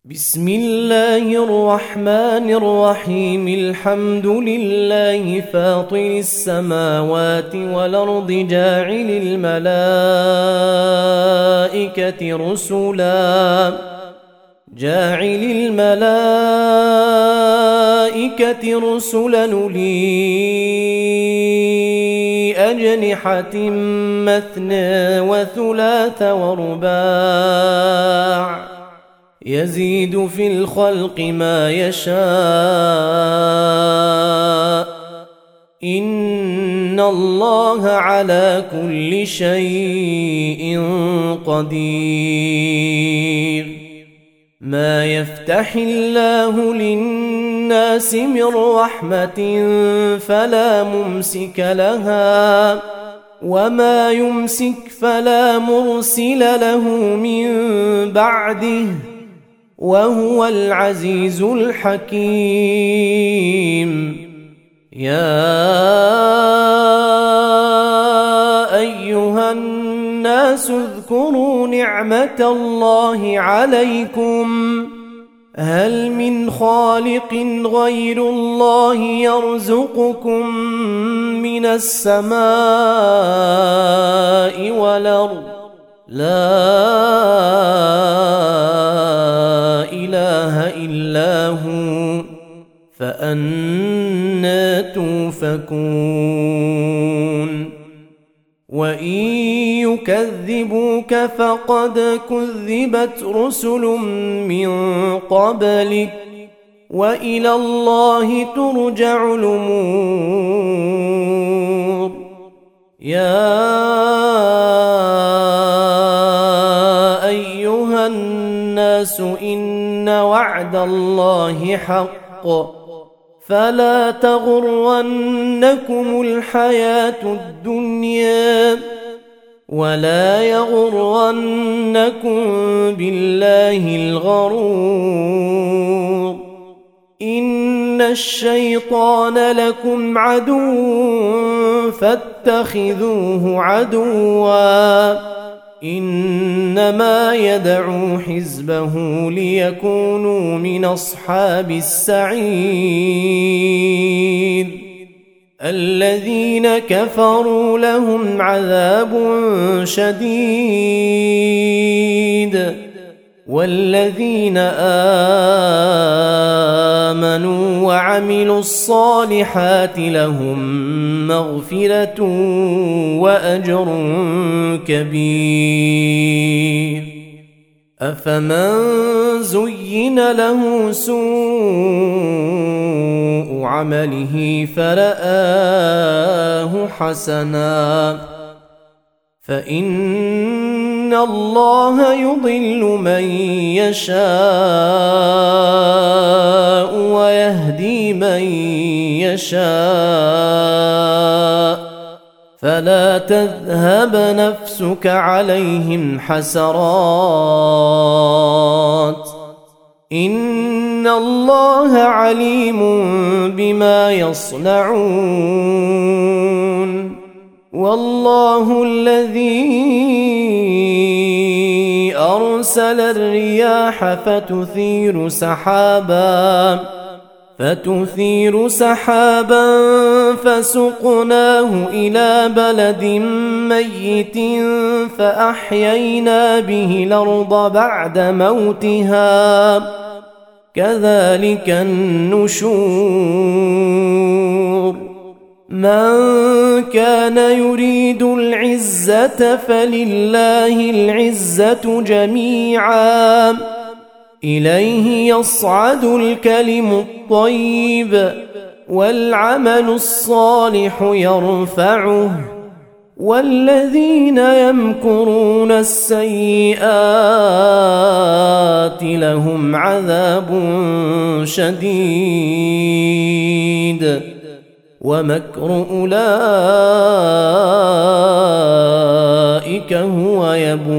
بسم الله الرحمن الرحيم. الحمد لله فاطر السماوات والأرض جاعل الملائكة رسلا أولي أجنحة مثنى وثلاث ورباع يزيد في الخلق ما يشاء إن الله على كل شيء قدير. ما يفتح الله للناس من رحمة فلا ممسك لها وما يمسك فلا مرسل له من بعده وهو العزيز الحكيم. يا أيها الناس اذكروا نعمة الله عليكم هل من خالق غير الله يرزقكم من السماء والأرض لا إله إلا هو فأنى توفكون. وإن يكذبوك فقد كذبت رسل من قبلك وإلى الله ترجع الأمور. يا أيها الناس إن وعد الله حق فلا تغرنكم الحياة الدنيا ولا يغرنكم بالله الغرور. إن الشيطان لكم عدو فاتخذوه عدوا إنما يدعو حزبه ليكونوا من أصحاب السعير. الذين كفروا لهم عذاب شديد والذين آمنوا وعملوا الصالحات لهم مغفرة وأجر كبير. أفمن زين له سوء عمله فرآه حسنا فإن الله يضل من يشاء ويهدي من يشاء فلا تذهب نفسك عليهم حسرات إن الله عليم بما يصنعون. والله الذي أرسل الرياح فتثير سحابا فسقناه إلى بلد ميت فأحيينا به الأرض بعد موتها كذلك النشور. من كان يريد العزة فلله العزة جميعا إليه يصعد الكلم الطيب والعمل الصالح يرفعه والذين يمكرون السيئات لهم عذاب شديد ومكر أولئك هو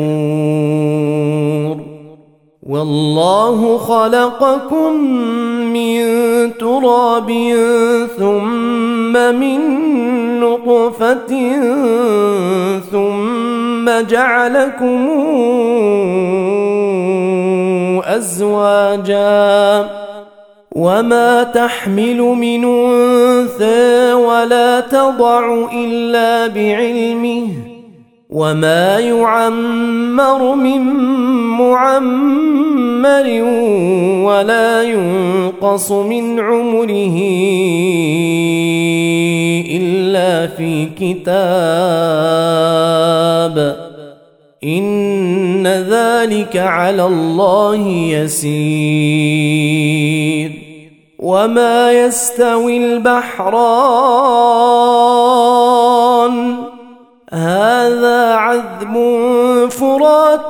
يبور. والله خلقكم من تراب ثم من نطفة ثم جعلكم أزواجا وما تحمل من أنثى ولا تضع إلا بعلمه وما يعمر من معمر ولا ينقص من عمره إلا في كتاب إن ذلك على الله يسير. وما يستوي البحران هذا عذب فرات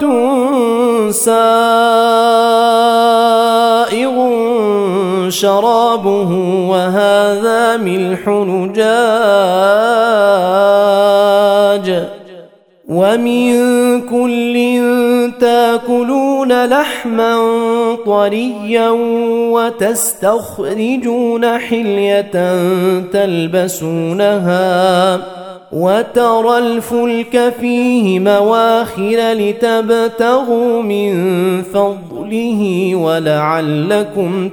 سائغ شرابه وهذا ملح أجاج ومن كل تاكلون لحما طريا وتستخرجون حلية تلبسونها وترى الفلك فيه مواخر لتبتغوا من فضله ولعلكم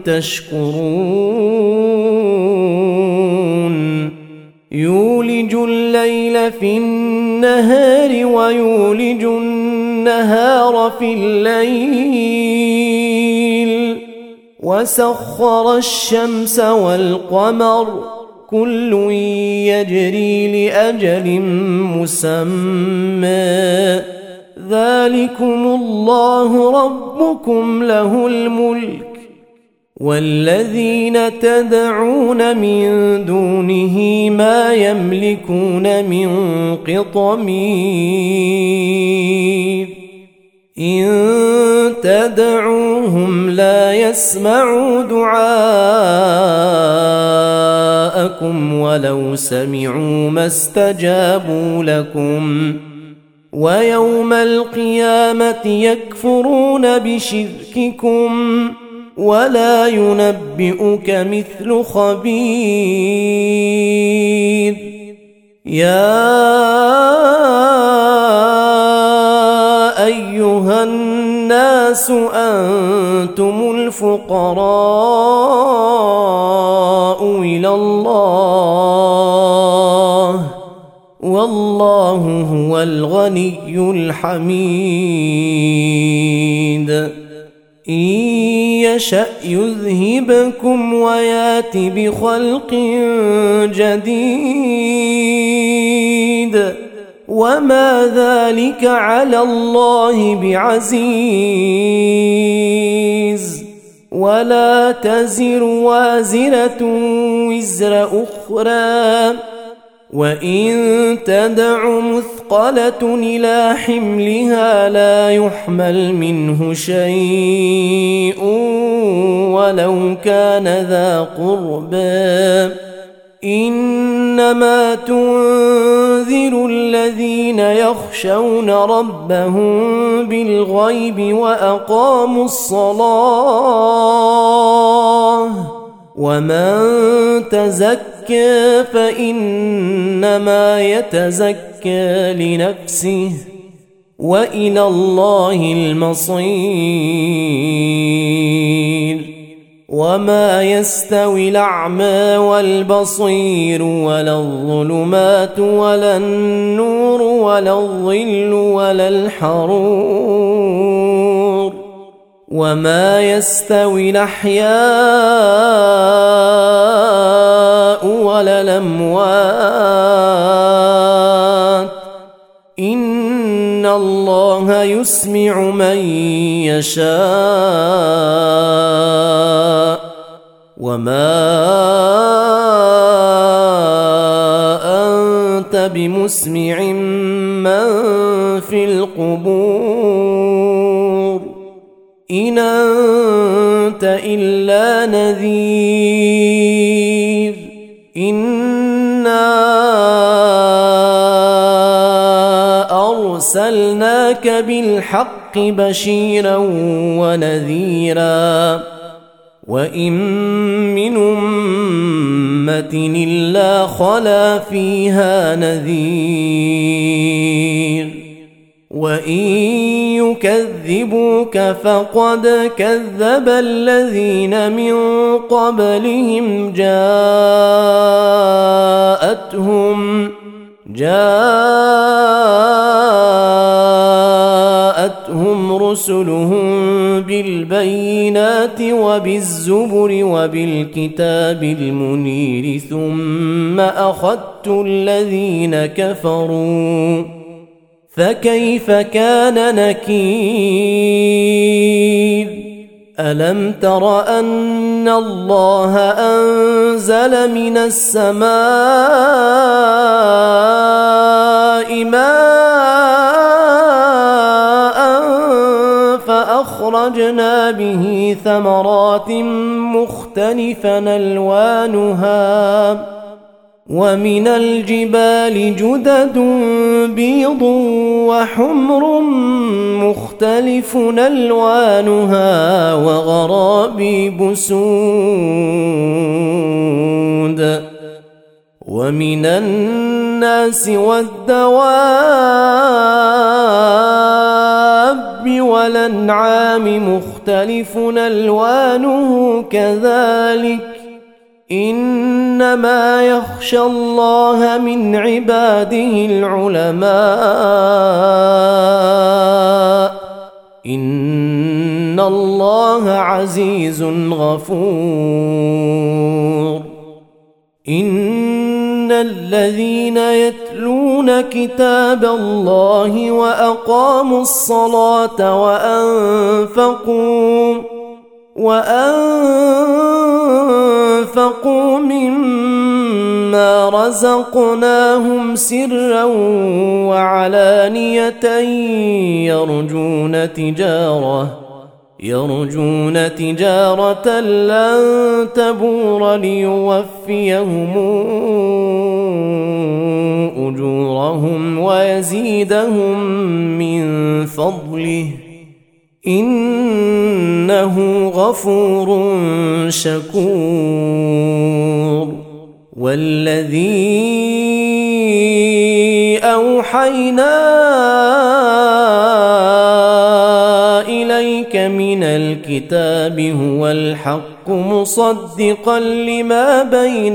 تشكرون. يولج الليل في النهار ويولج النهار في الليل وسخر الشمس والقمر كل يجري لأجل مسمى ذلكم الله ربكم له الملك والذين تدعون من دونه ما يملكون من قطمير إن تدعوهم لا يسمعوا دعاءكم ولو سمعوا ما استجابوا لكم ويوم القيامة يكفرون بشرككم ولا ينبئك مثل خبير. يا أيها الناس أنتم الفقراء إلى الله والله هو الغني الحميد. إن يشأ يذهبكم ويات بخلق جديد وما ذلك على الله بعزيز. ولا تزر وازرة وزر أخرى وإن تدع مثقلة إلى حملها لا يحمل منه شيء ولو كان ذا قربى إنما تنذر الذين يخشون ربهم بالغيب وأقاموا الصلاة ومن تزكى فإنما يتزكى لنفسه وإلى الله المصير. وما يستوي الأعمى والبصير ولا الظلمات ولا النور ولا الظل ولا الحرور وما يستوي الأحياء ولا الأموات إن الله يسمع من يشاء وما أنت بمسمع من في القبور إن أنت إلا نذير. إنا أرسلناك بالحق بشيرا ونذيرا وإن من أمة إلا خلا فيها نذير وإن يكذبوك فقد كذب الذين من قبلهم جاءتهم رسلهم بالبينات وبالزبر وبالكتاب المنير ثم أخذت الذين كفروا فكيف كان نكير ألم تر أن الله أنزل من السماء ماء فأخرجنا به ثمرات مختلفا ألوانها ومن الجبال جدد بيض وحمر مختلف ألوانها وغرابيب سود ومن الناس والدواب والأنعام مختلف ألوانه كذلك إنما يخشى الله من عباده العلماء إن الله عزيز غفور إن الذين يتلون كتاب الله وأقاموا الصلاة وأنفقوا ممما رزقناهم سرا وعلانية يرجون تجارة لن تبور ليوفيهم أجورهم ويزيدهم من فضله إنه غفور شكور والذي أوحينا إليك من الكتاب هو الحق مصدقا لما بين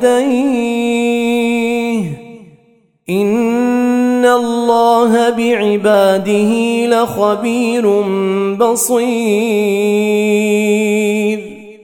يديه إن الله بعباده لخبير بصير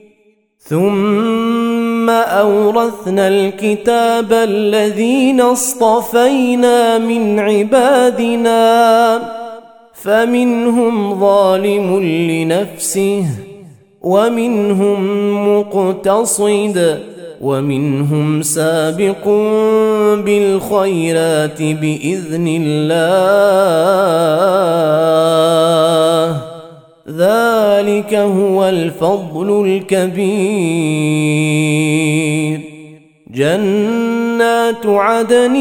ثم أورثنا الكتاب الذين اصطفينا من عبادنا فمنهم ظالم لنفسه ومنهم مقتصد ومنهم سابق بالخيرات بإذن الله ذلك هو الفضل الكبير جنات عدن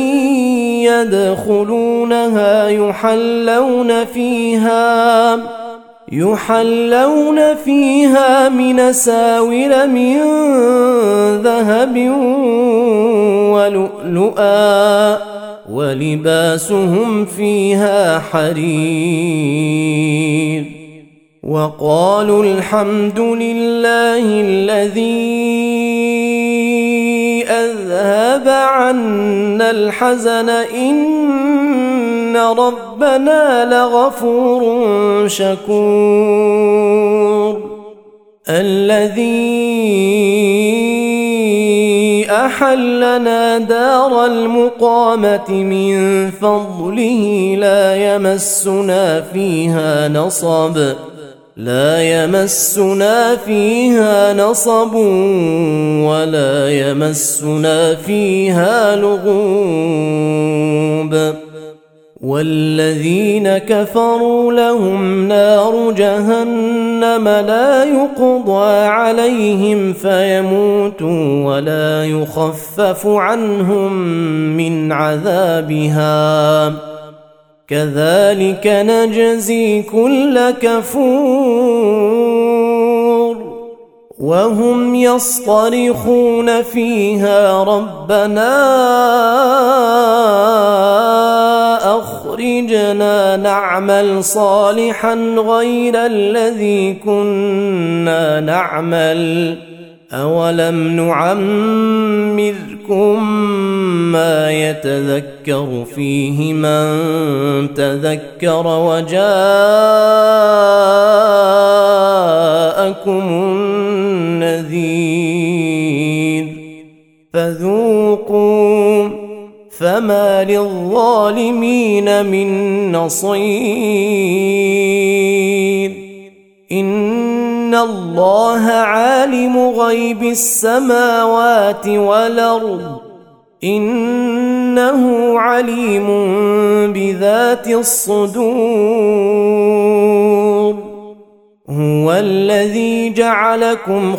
يدخلونها يحلون فيها من أساور من ذهب ولؤلؤا ولباسهم فيها حرير وقالوا الحمد لله الذي أذهب عنا الحزن إن ربنا لغفور شكور الذي أحلنا دار المقامة من فضله لا يمسنا فيها نصب ولا يمسنا فيها لغوب والذين كفروا لهم نار جهنم لا يقضى عليهم فيموتوا ولا يخفف عنهم من عذابها كذلك نجزي كل كفور وهم يصطرخون فيها ربنا أخرجنا أخرجنا نعمل صالحا غير الذي كنا نعمل أولم نعمركم ما يتذكر فيه من تذكر وجاءكم النذير فذوقوا فما للظالمين من نصير إن الله عالم غيب السماوات والأرض إنه عليم بذات الصدور هو الذي جعلكم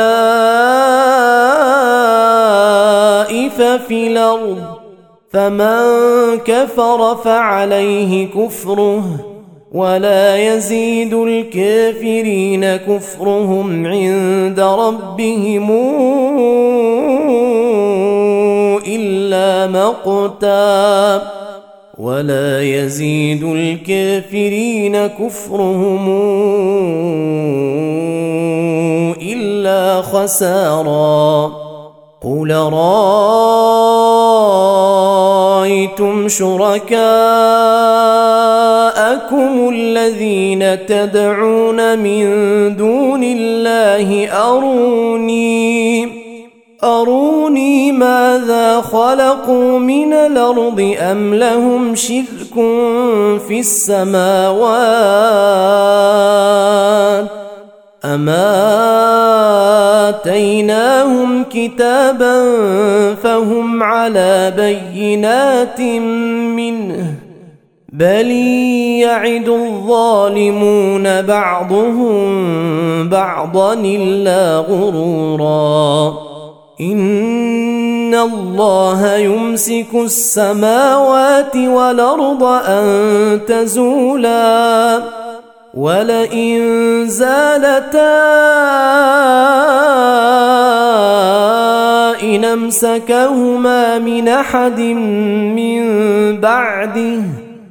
خلائف في الأرض فمن كفر فعليه كفره ولا يزيد الكافرين كفرهم عند ربهم إلا مقتا ولا يزيد الكافرين كفرهم إلا خسارا قل رأيتم شركاءكم الذين تدعون من دون الله أروني ماذا خلقوا من الأرض أم لهم شرك في السماوات أما آتيناهم كتابا فهم على بينات منه بل يعد الظالمون بعضهم بعضا إلا غرورا إن الله يمسك السماوات والأرض أن تزولا ولئن زالتا إن أمسكهما من أحد من بعده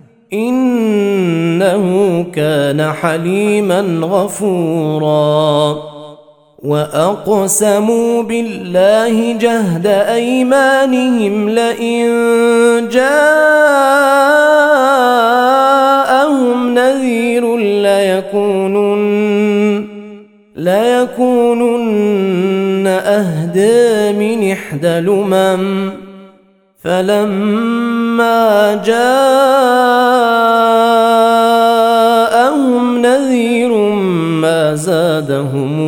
إنه كان حليما غفورا وأقسموا بالله جهد أيمانهم لئن جاءهم نذير ليكونن أهدى من إحدى الأمم فلما جاءهم نذير ما زادهم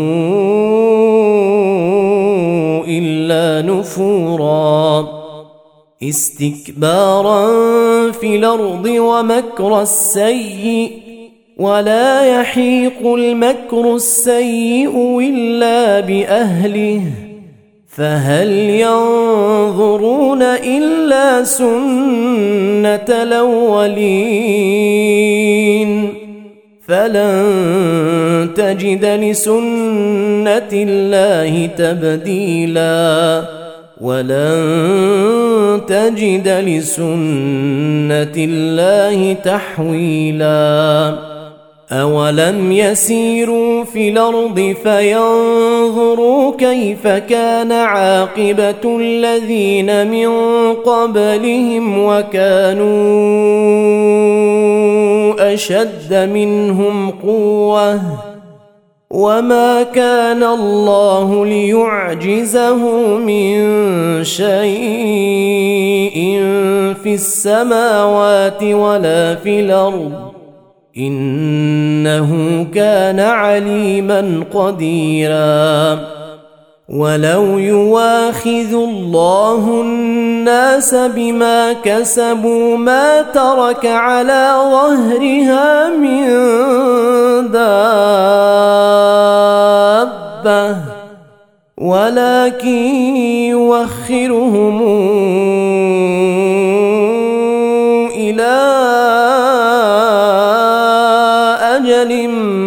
إلا نفورا استكبارا في الأرض ومكر السيء ولا يحيق المكر السيء إلا بأهله فهل ينظرون إلا سنة الأولين فلن تجد لسنة الله تبديلا ولن تجد لسنة الله تحويلا أولم يسيروا في الأرض فينظروا كيف كان عاقبة الذين من قبلهم وكانوا أشد منهم قوة وما كان الله ليعجزه من شيء في السماوات ولا في الأرض إنه كان عليما قديرا ولو يواخذ الله الناس بما كسبوا ما ترك على ظهرها من دابة ولكن يوخرهم إلى أجل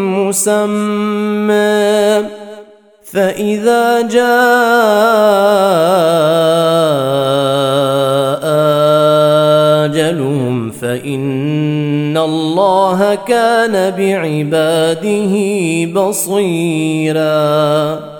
مسمى فإذا جاء أعمالهم فإن الله كان بعباده بصيراً.